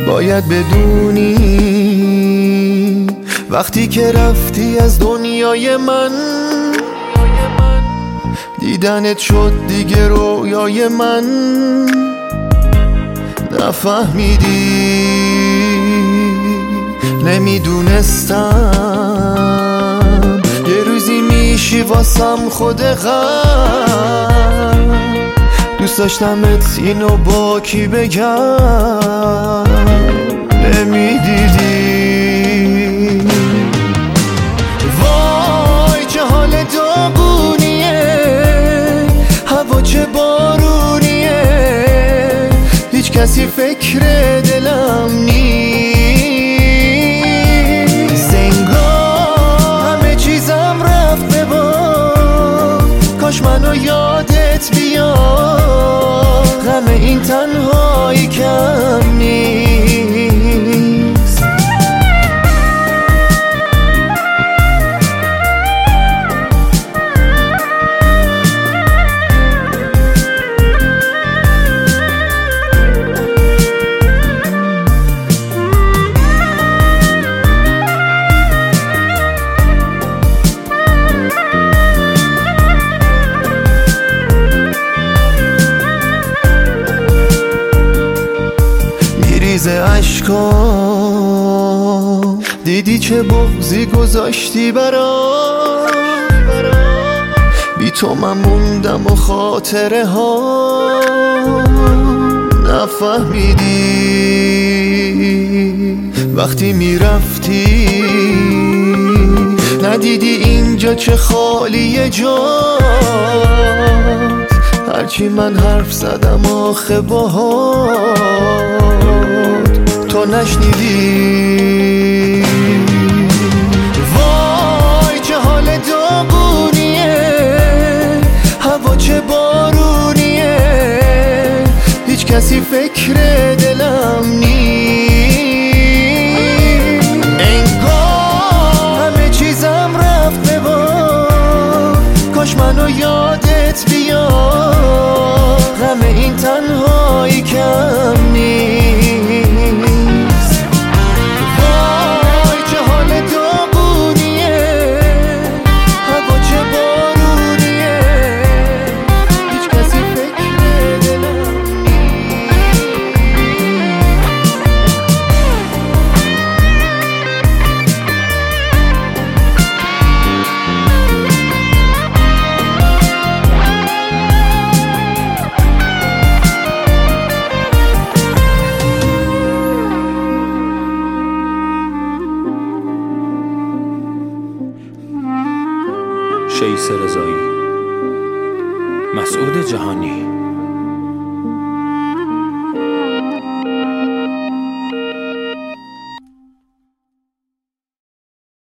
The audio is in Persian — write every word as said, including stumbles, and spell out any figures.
باید بدونی وقتی که رفتی از دنیای من، دیدنت شد دیگه رویای من. نفهمیدی، نمیدونستم یه روزی میشی واسم خود غم. دوست داشتمت اینو با کی بگم، نمیدیدی. وای چه حال داغونیه، هوا چه بارونیه، هیچ کسی فکر دلم نیست. انگار همه چیزم رفت به باد، کاش منو یادت بیاد، غم این تنهایی کم نیست. ریزه اشکام، دیدی چه بغضی گذاشتی برام. بی تو من موندم و خاطره ها نفهمیدی. وقتی میرفتی ندیدی اینجا چه خالیه جات. هرچی من حرف زدم آخه باهات تو نشنیدی. وای چه حال داغونیه، هوا چه بارونیه، هیچ کسی فکر دلم نیست. انگار همه چیزم رفت به باد، کاش منو یادت بیاد، غم این تنهایی کم نیست. شیس رضایی، مسعود جهانی.